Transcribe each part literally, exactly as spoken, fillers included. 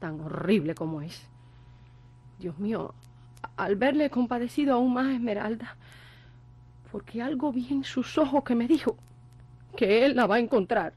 tan horrible como es. Dios mío, al verle he compadecido aún más a Esmeralda, porque algo vi en sus ojos que me dijo que él la va a encontrar.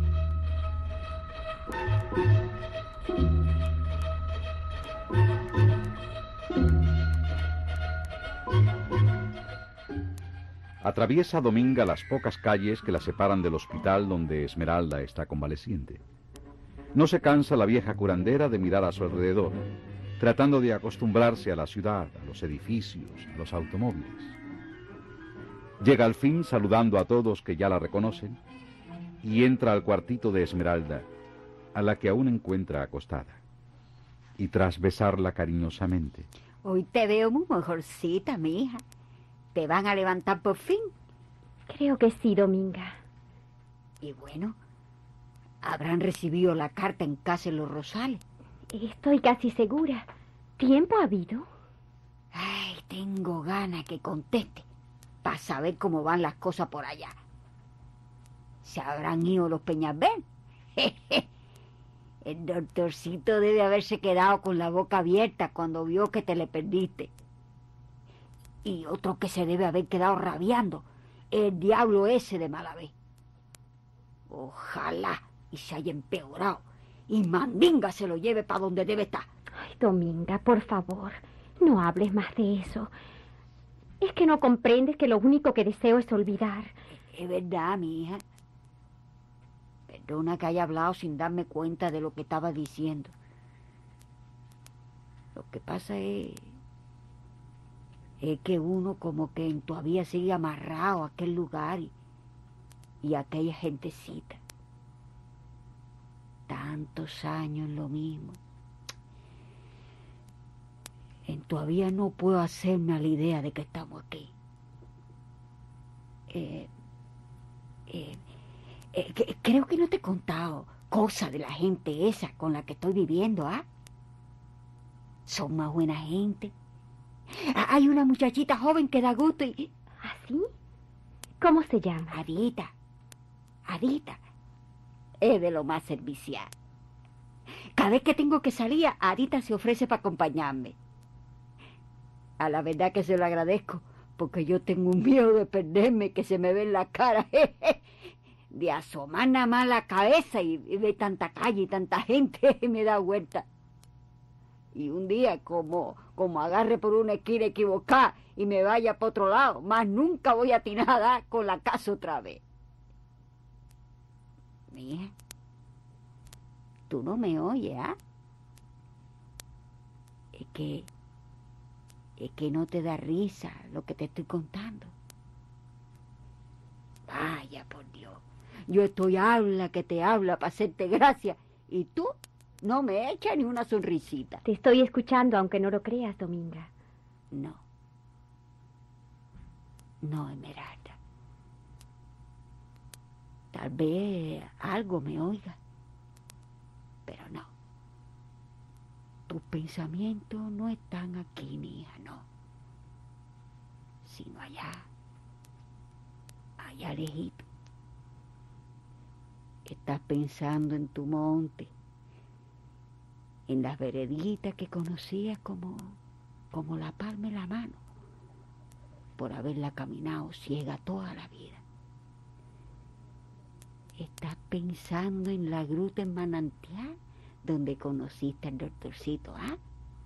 Atraviesa Dominga las pocas calles que la separan del hospital donde Esmeralda está convaleciente. No se cansa la vieja curandera de mirar a su alrededor, tratando de acostumbrarse a la ciudad, a los edificios, a los automóviles. Llega al fin saludando a todos que ya la reconocen y entra al cuartito de Esmeralda, a la que aún encuentra acostada. Y tras besarla cariñosamente: Hoy te veo muy mejorcita, mi hija. ¿Te van a levantar por fin? Creo que sí, Dominga. Y bueno, habrán recibido la carta en casa de los Rosales. Estoy casi segura. ¿Tiempo ha habido? Ay, tengo ganas que conteste para saber cómo van las cosas por allá. ¿Se habrán ido los Peñalver? El doctorcito debe haberse quedado con la boca abierta cuando vio que te le perdiste. Y otro que se debe haber quedado rabiando, el diablo ese de Malavé. Ojalá y se haya empeorado y Mandinga se lo lleve para donde debe estar. Ay, Dominga, por favor, no hables más de eso. Es que no comprendes que lo único que deseo es olvidar. Es verdad, mi hija. Perdona que haya hablado sin darme cuenta de lo que estaba diciendo. Lo que pasa es... es que uno como que todavía sigue amarrado a aquel lugar y, y a aquella gentecita. Tantos años en lo mismo. En todavía no puedo hacerme a la idea de que estamos aquí. Eh, eh, eh, que, creo que no te he contado cosas de la gente esa con la que estoy viviendo, ¿ah? Son más buena gente. Hay una muchachita joven que da gusto y... ¿Así? ¿Cómo se llama? Adita. Adita. Es de lo más servicial. Cada vez que tengo que salir, Adita se ofrece para acompañarme. A la verdad que se lo agradezco, porque yo tengo un miedo de perderme, que se me ve en la cara, de asomar nada más la cabeza y, y ver tanta calle y tanta gente, me da vuelta. Y un día, como, como agarre por una esquina equivocada y me vaya para otro lado, más nunca voy a atinar a dar con la casa otra vez. Mija, tú no me oyes, ¿ah? Es que, es que no te da risa lo que te estoy contando. Vaya, por Dios, yo estoy habla que te habla para hacerte gracia y tú no me echas ni una sonrisita. Te estoy escuchando, aunque no lo creas, Dominga. No. No, Esmeralda. Tal vez algo me oiga, pero no. Tus pensamientos no están aquí, mi hija, no. Sino allá, allá lejito. Estás pensando en tu monte, en las vereditas que conocías como, como la palma en la mano, por haberla caminado ciega toda la vida. Estás pensando en la gruta en Manantial, donde conociste al doctorcito, ¿ah?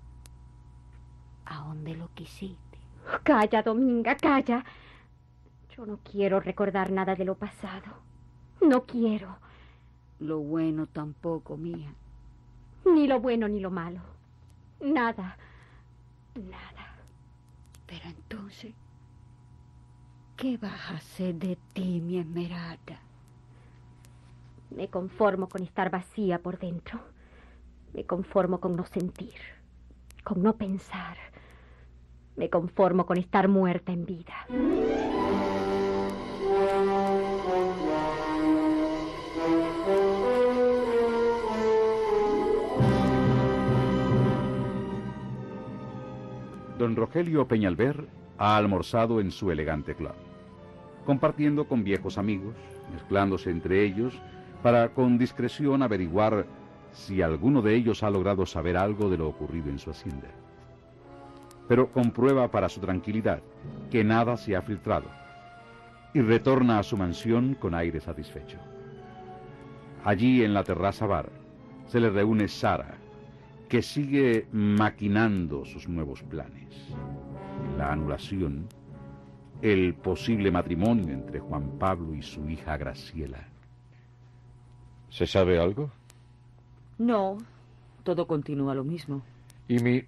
¿A dónde lo quisiste? Calla, Dominga, calla. Yo no quiero recordar nada de lo pasado. No quiero. Lo bueno tampoco, mía. Ni lo bueno ni lo malo. Nada. Nada. Pero entonces, ¿qué vas a hacer de ti, mi Esmeralda? Me conformo con estar vacía por dentro. Me conformo con no sentir, con no pensar. Me conformo con estar muerta en vida. Don Rogelio Peñalver ha almorzado en su elegante club, compartiendo con viejos amigos, mezclándose entre ellos para con discreción averiguar si alguno de ellos ha logrado saber algo de lo ocurrido en su hacienda. Pero comprueba para su tranquilidad que nada se ha filtrado y retorna a su mansión con aire satisfecho. Allí en la terraza bar se le reúne Sara, que sigue maquinando sus nuevos planes. La anulación, el posible matrimonio entre Juan Pablo y su hija Graciela. ¿Se sabe algo? No, todo continúa lo mismo. ¿Y mi...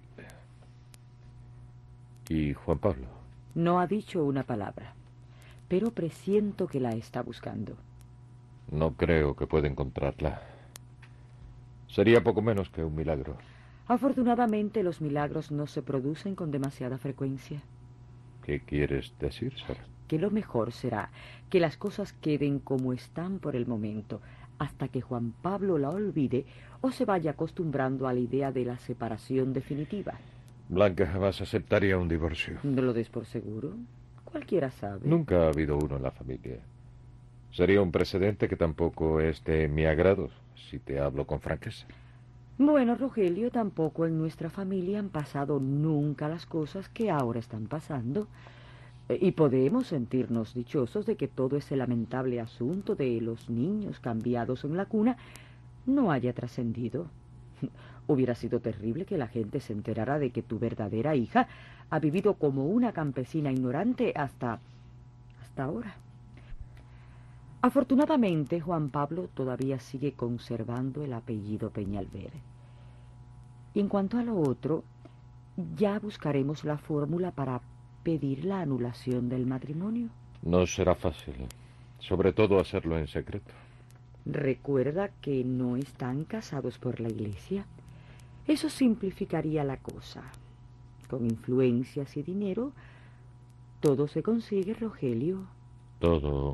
y Juan Pablo? No ha dicho una palabra, pero presiento que la está buscando. No creo que pueda encontrarla. Sería poco menos que un milagro. Afortunadamente, los milagros no se producen con demasiada frecuencia. ¿Qué quieres decir, Sara? Que lo mejor será que las cosas queden como están por el momento, hasta que Juan Pablo la olvide o se vaya acostumbrando a la idea de la separación definitiva. Blanca jamás aceptaría un divorcio. No lo des por seguro. Cualquiera sabe. Nunca ha habido uno en la familia. Sería un precedente que tampoco es de mi agrado, si te hablo con franqueza. Bueno, Rogelio, tampoco en nuestra familia han pasado nunca las cosas que ahora están pasando. Y podemos sentirnos dichosos de que todo ese lamentable asunto de los niños cambiados en la cuna no haya trascendido. Hubiera sido terrible que la gente se enterara de que tu verdadera hija ha vivido como una campesina ignorante hasta... hasta ahora. Afortunadamente, Juan Pablo todavía sigue conservando el apellido Peñalver. Y en cuanto a lo otro, ya buscaremos la fórmula para pedir la anulación del matrimonio. No será fácil, sobre todo hacerlo en secreto. Recuerda que no están casados por la iglesia. Eso simplificaría la cosa. Con influencias y dinero, todo se consigue, Rogelio. Todo...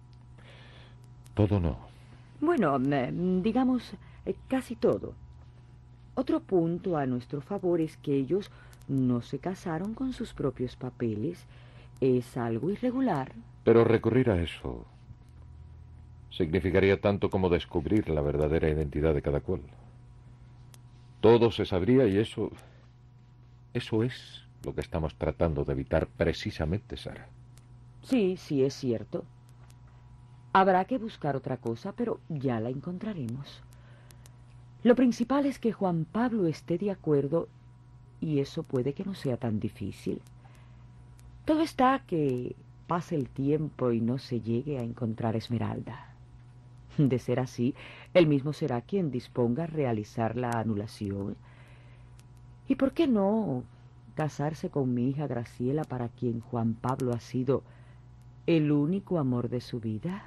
todo no. Bueno, eh, digamos, eh, casi todo. Otro punto a nuestro favor es que ellos no se casaron con sus propios papeles. Es algo irregular. Pero recurrir a eso significaría tanto como descubrir la verdadera identidad de cada cual. Todo se sabría y eso... eso es lo que estamos tratando de evitar precisamente, Sara. Sí, sí, es cierto. Habrá que buscar otra cosa, pero ya la encontraremos. Lo principal es que Juan Pablo esté de acuerdo, y eso puede que no sea tan difícil. Todo está a que pase el tiempo y no se llegue a encontrar Esmeralda. De ser así, él mismo será quien disponga a realizar la anulación. ¿Y por qué no casarse con mi hija Graciela, para quien Juan Pablo ha sido el único amor de su vida?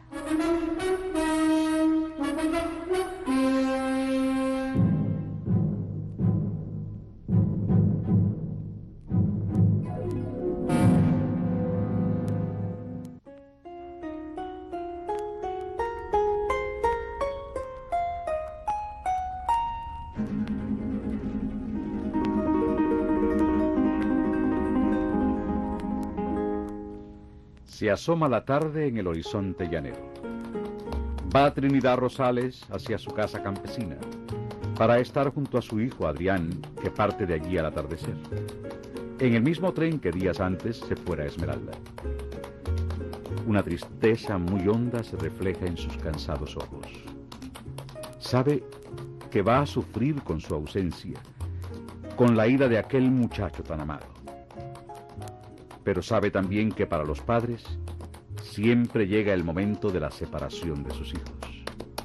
Se asoma la tarde en el horizonte llanero. Va Trinidad Rosales hacia su casa campesina para estar junto a su hijo Adrián, que parte de allí al atardecer, en el mismo tren que días antes se fuera a Esmeralda. Una tristeza muy honda se refleja en sus cansados ojos. Sabe que va a sufrir con su ausencia, con la ida de aquel muchacho tan amado. Pero sabe también que para los padres siempre llega el momento de la separación de sus hijos.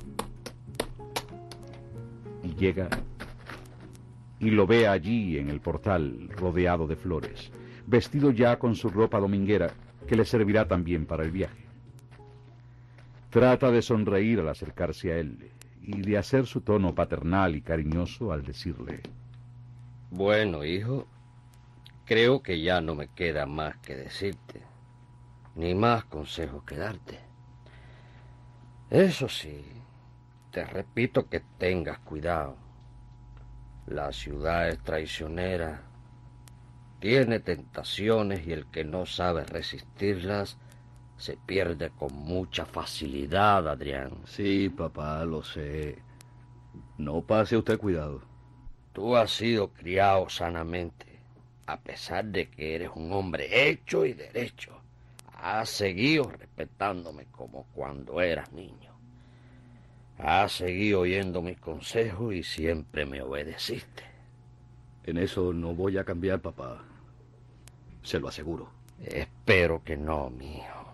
Y llega y lo ve allí en el portal, rodeado de flores, vestido ya con su ropa dominguera, que le servirá también para el viaje. Trata de sonreír al acercarse a él y de hacer su tono paternal y cariñoso al decirle: Bueno, hijo, creo que ya no me queda más que decirte, ni más consejos que darte. Eso sí, te repito que tengas cuidado. La ciudad es traicionera, tiene tentaciones y el que no sabe resistirlas se pierde con mucha facilidad, Adrián. Sí, papá, lo sé. No pase usted cuidado. Tú has sido criado sanamente, a pesar de que eres un hombre hecho y derecho. Has seguido respetándome como cuando eras niño. Has seguido oyendo mis consejos y siempre me obedeciste. En eso no voy a cambiar, papá. Se lo aseguro. Espero que no, mijo.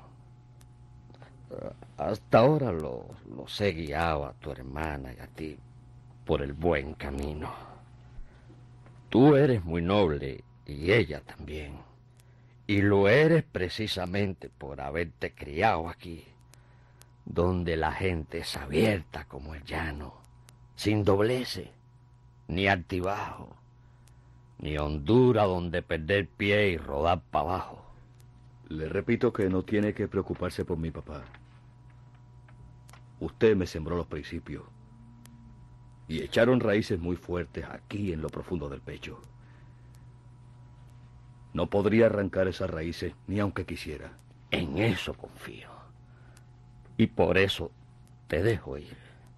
Hasta ahora lo- los he guiado a tu hermana y a ti por el buen camino. Tú eres muy noble y ella también. Y lo eres precisamente por haberte criado aquí, donde la gente es abierta como el llano, sin dobleces, ni altibajo, ni hondura donde perder pie y rodar para abajo. Le repito que no tiene que preocuparse por mi papá. Usted me sembró los principios y echaron raíces muy fuertes aquí en lo profundo del pecho. No podría arrancar esas raíces ni aunque quisiera. En eso confío. Y por eso te dejo ir.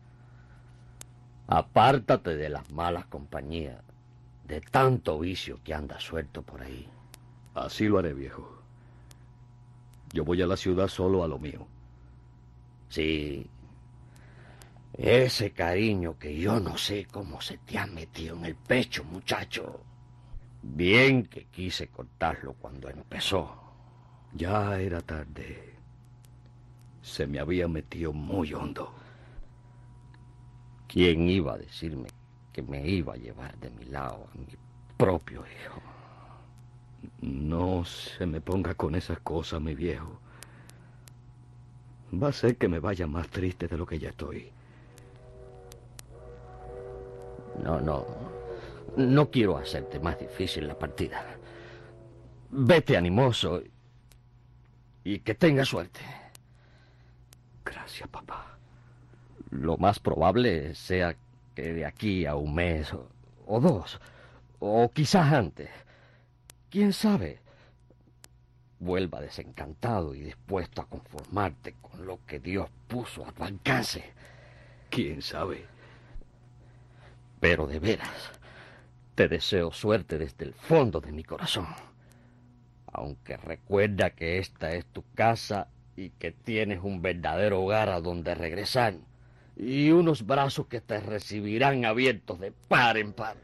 Apártate de las malas compañías, de tanto vicio que anda suelto por ahí. Así lo haré, viejo. Yo voy a la ciudad solo a lo mío. Sí, ese cariño que yo no sé cómo se te ha metido en el pecho, muchacho. Bien que quise cortarlo cuando empezó. Ya era tarde. Se me había metido muy hondo. ¿Quién iba a decirme que me iba a llevar de mi lado a mi propio hijo? No se me ponga con esas cosas, mi viejo. Va a ser que me vaya más triste de lo que ya estoy. No, no. No quiero hacerte más difícil la partida. Vete animoso y que tengas suerte. Gracias, papá. Lo más probable sea que de aquí a un mes o, o dos, o quizás antes, quién sabe, vuelva desencantado y dispuesto a conformarte con lo que Dios puso a tu alcance. ¿Quién sabe? Pero de veras, te deseo suerte desde el fondo de mi corazón. Aunque recuerda que esta es tu casa y que tienes un verdadero hogar a donde regresar y unos brazos que te recibirán abiertos de par en par.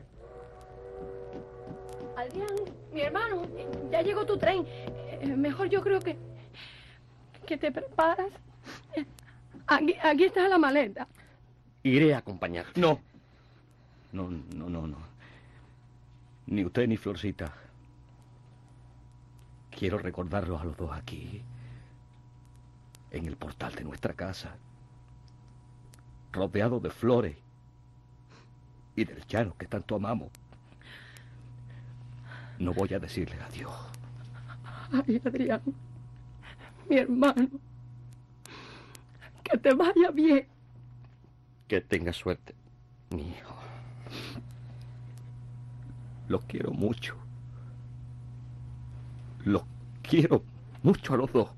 Adrián, mi hermano, ya llegó tu tren. Eh, Mejor yo creo que que te preparas. Eh, Aquí, aquí está la maleta. Iré a acompañarte. No. No, no, no, no. Ni usted ni Florcita. Quiero recordarlos a los dos aquí, en el portal de nuestra casa, rodeado de flores y del llano que tanto amamos. No voy a decirles adiós. Ay, Adrián, mi hermano, que te vaya bien. Que tengas suerte, mi hijo. Los quiero mucho. Los quiero mucho a los dos.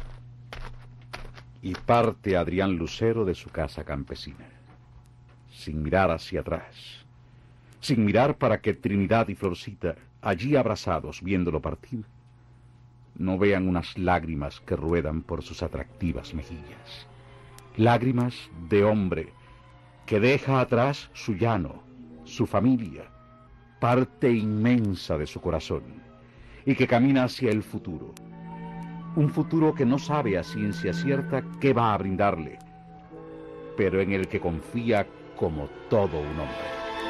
Y parte Adrián Lucero de su casa campesina, sin mirar hacia atrás, sin mirar para que Trinidad y Florcita, allí abrazados viéndolo partir, no vean unas lágrimas que ruedan por sus atractivas mejillas. Lágrimas de hombre que deja atrás su llano, su familia, parte inmensa de su corazón, y que camina hacia el futuro. Un futuro que no sabe a ciencia cierta qué va a brindarle, pero en el que confía como todo un hombre.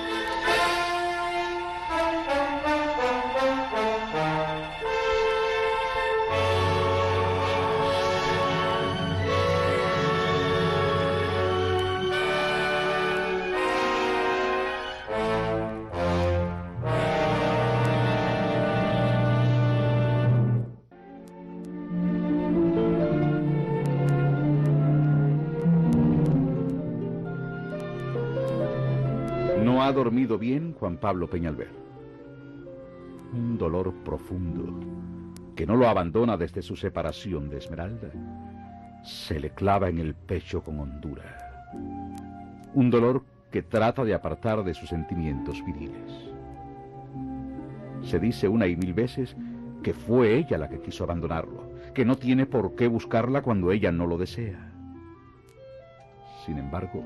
No ha dormido bien Juan Pablo Peñalver. Un dolor profundo, que no lo abandona desde su separación de Esmeralda, se le clava en el pecho con hondura. Un dolor que trata de apartar de sus sentimientos viriles. Se dice una y mil veces que fue ella la que quiso abandonarlo, que no tiene por qué buscarla cuando ella no lo desea. Sin embargo,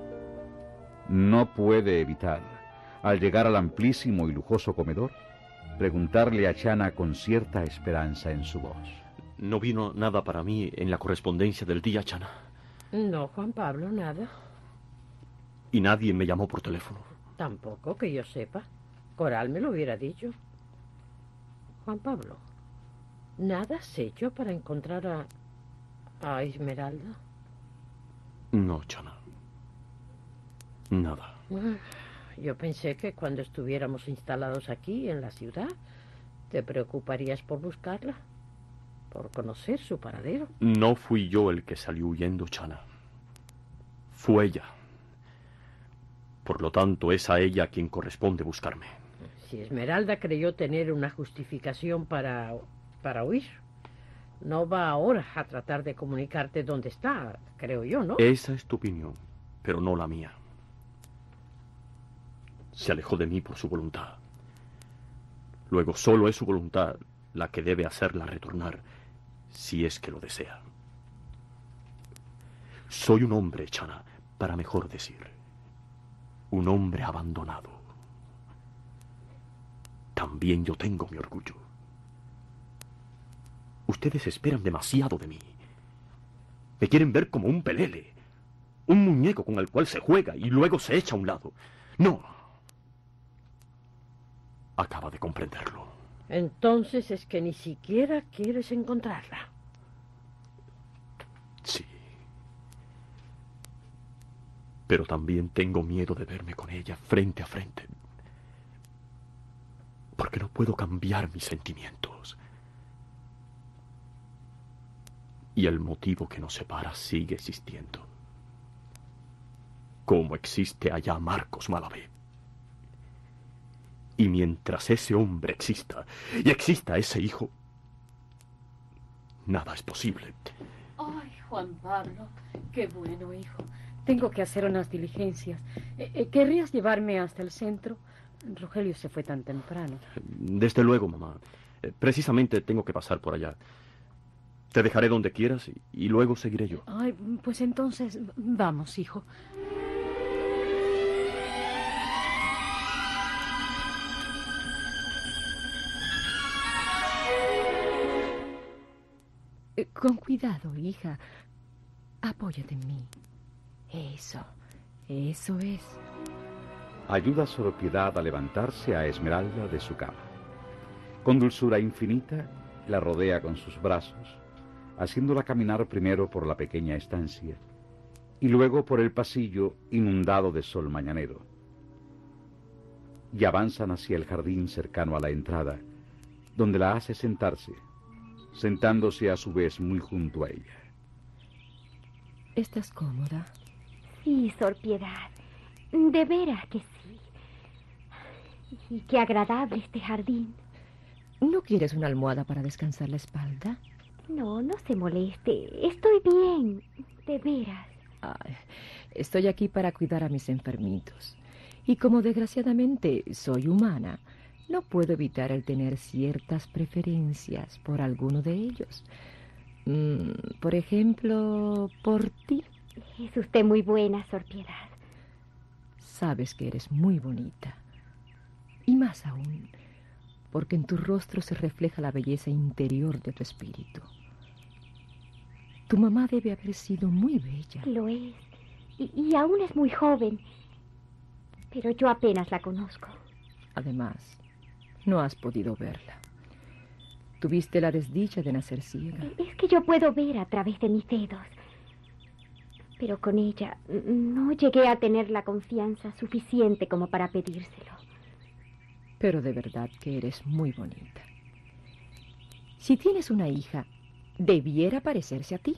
no puede evitar, al llegar al amplísimo y lujoso comedor, preguntarle a Chana con cierta esperanza en su voz. No vino nada para mí en la correspondencia del día, Chana. No, Juan Pablo, nada. Y nadie me llamó por teléfono. Tampoco que yo sepa. Coral me lo hubiera dicho. Juan Pablo, ¿nada has hecho para encontrar a, a Esmeralda? No, Chana. Nada. Ah, yo pensé que cuando estuviéramos instalados aquí, en la ciudad, te preocuparías por buscarla, por conocer su paradero. No fui yo el que salió huyendo, Chana. Fue ella. Por lo tanto, es a ella a quien corresponde buscarme. Si Esmeralda creyó tener una justificación para, para huir, no va ahora a tratar de comunicarte dónde está, creo yo, ¿no? Esa es tu opinión, pero no la mía. Se alejó de mí por su voluntad. Luego solo es su voluntad la que debe hacerla retornar, si es que lo desea. Soy un hombre, Chana, para mejor decir, un hombre abandonado. También yo tengo mi orgullo. Ustedes esperan demasiado de mí. Me quieren ver como un pelele, un muñeco con el cual se juega y luego se echa a un lado. No. Acaba de comprenderlo. Entonces es que ni siquiera quieres encontrarla. Sí. Pero también tengo miedo de verme con ella frente a frente. Porque no puedo cambiar mis sentimientos. Y el motivo que nos separa sigue existiendo. Como existe allá Marcos Malavé. Y mientras ese hombre exista, y exista ese hijo, nada es posible. Ay, Juan Pablo, qué bueno, hijo. Tengo que hacer unas diligencias. Eh, ¿Querrías llevarme hasta el centro? Rogelio se fue tan temprano. Desde luego, mamá. Eh, precisamente tengo que pasar por allá. Te dejaré donde quieras y, y luego seguiré yo. Ay, pues entonces, vamos, hijo. Eh, con cuidado, hija. Apóyate en mí. Eso, eso es. Ayuda a Sor Piedad a levantarse a Esmeralda de su cama. Con dulzura infinita, la rodea con sus brazos, haciéndola caminar primero por la pequeña estancia y luego por el pasillo inundado de sol mañanero. Y avanzan hacia el jardín cercano a la entrada, donde la hace sentarse, sentándose a su vez muy junto a ella. ¿Estás cómoda? Sí, Sor Piedad. De veras que sí. Y qué agradable este jardín. ¿No quieres una almohada para descansar la espalda? No, no se moleste. Estoy bien. De veras. Ay, estoy aquí para cuidar a mis enfermitos. Y como desgraciadamente soy humana, no puedo evitar el tener ciertas preferencias por alguno de ellos. Mm, por ejemplo, por ti. Es usted muy buena, Sor Piedad. Sabes que eres muy bonita. Y más aún, porque en tu rostro se refleja la belleza interior de tu espíritu. Tu mamá debe haber sido muy bella. Lo es. Y, y aún es muy joven. Pero yo apenas la conozco. Además, no has podido verla. Tuviste la desdicha de nacer ciega. Es que yo puedo ver a través de mis dedos. Pero con ella no llegué a tener la confianza suficiente como para pedírselo. Pero de verdad que eres muy bonita. Si tienes una hija, debiera parecerse a ti.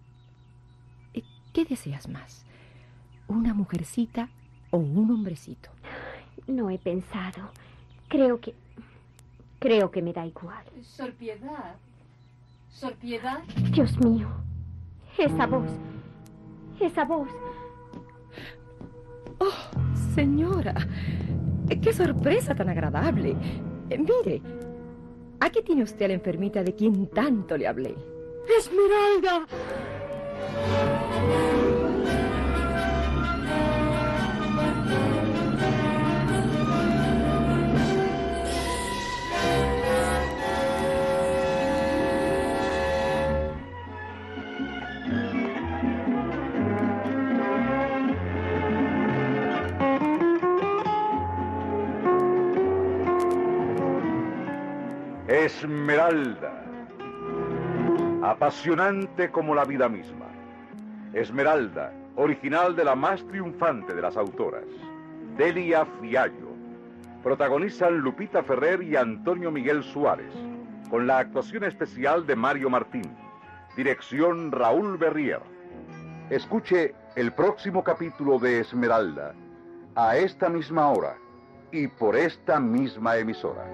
¿Qué deseas más? ¿Una mujercita o un hombrecito? No he pensado. Creo que... Creo que me da igual. Sor Piedad. Sor Piedad. Dios mío. Esa voz. Esa voz. ¡Oh! Señora, qué sorpresa tan agradable. Eh, mire, aquí tiene usted a la enfermita de quien tanto le hablé. ¡Esmeralda! Esmeralda, apasionante como la vida misma. Esmeralda, original de la más triunfante de las autoras, Delia Fiallo. Protagonizan Lupita Ferrer y Antonio Miguel Suárez, con la actuación especial de Mario Martín. Dirección Raúl Berrier. Escuche el próximo capítulo de Esmeralda, a esta misma hora y por esta misma emisora.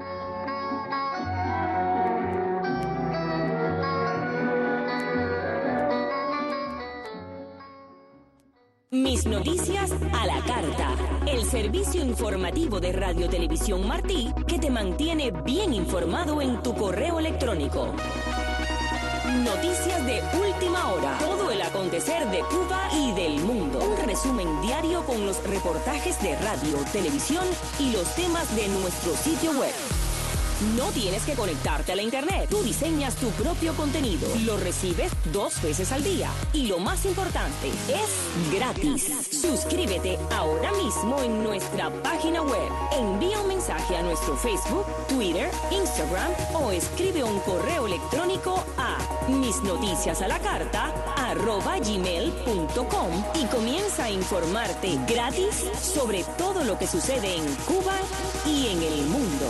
Mis noticias a la carta, el servicio informativo de Radio Televisión Martí que te mantiene bien informado en tu correo electrónico. Noticias de última hora, todo el acontecer de Cuba y del mundo. Un resumen diario con los reportajes de radio, televisión y los temas de nuestro sitio web. No tienes que conectarte a la internet. Tú diseñas tu propio contenido. Lo recibes dos veces al día. Y lo más importante, es gratis. Suscríbete ahora mismo en nuestra página web. Envía un mensaje a nuestro Facebook, Twitter, Instagram o escribe un correo electrónico a misnoticiasalacarta arroba gmail punto com y comienza a informarte gratis sobre todo lo que sucede en Cuba y en el mundo.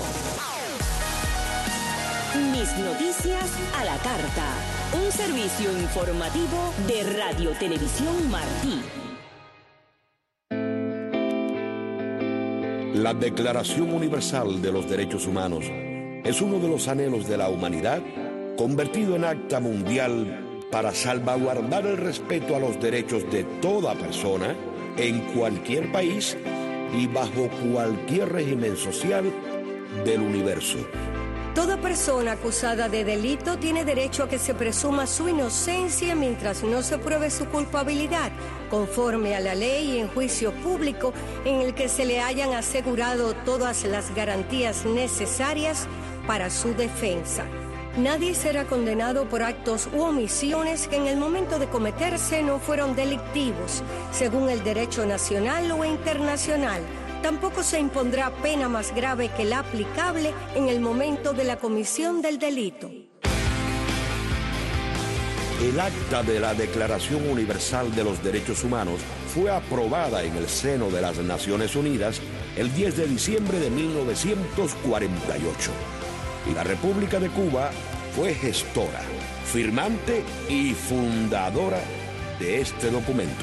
Mis noticias a la carta, un servicio informativo de Radio Televisión Martí. La Declaración Universal de los Derechos Humanos es uno de los anhelos de la humanidad convertido en acta mundial para salvaguardar el respeto a los derechos de toda persona en cualquier país y bajo cualquier régimen social del universo. Toda persona acusada de delito tiene derecho a que se presuma su inocencia mientras no se pruebe su culpabilidad, conforme a la ley y en juicio público en el que se le hayan asegurado todas las garantías necesarias para su defensa. Nadie será condenado por actos u omisiones que en el momento de cometerse no fueron delictivos, según el derecho nacional o internacional. Tampoco se impondrá pena más grave que la aplicable en el momento de la comisión del delito. El acta de la Declaración Universal de los Derechos Humanos fue aprobada en el seno de las Naciones Unidas el diez de diciembre de mil novecientos cuarenta y ocho. Y la República de Cuba fue gestora, firmante y fundadora de este documento.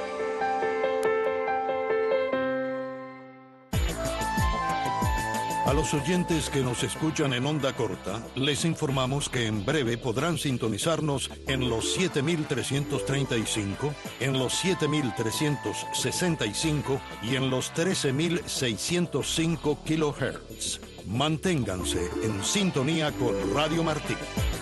A los oyentes que nos escuchan en onda corta, les informamos que en breve podrán sintonizarnos en los siete mil trescientos treinta y cinco, en los siete mil trescientos sesenta y cinco y en los trece mil seiscientos cinco kilohertz. Manténganse en sintonía con Radio Martí.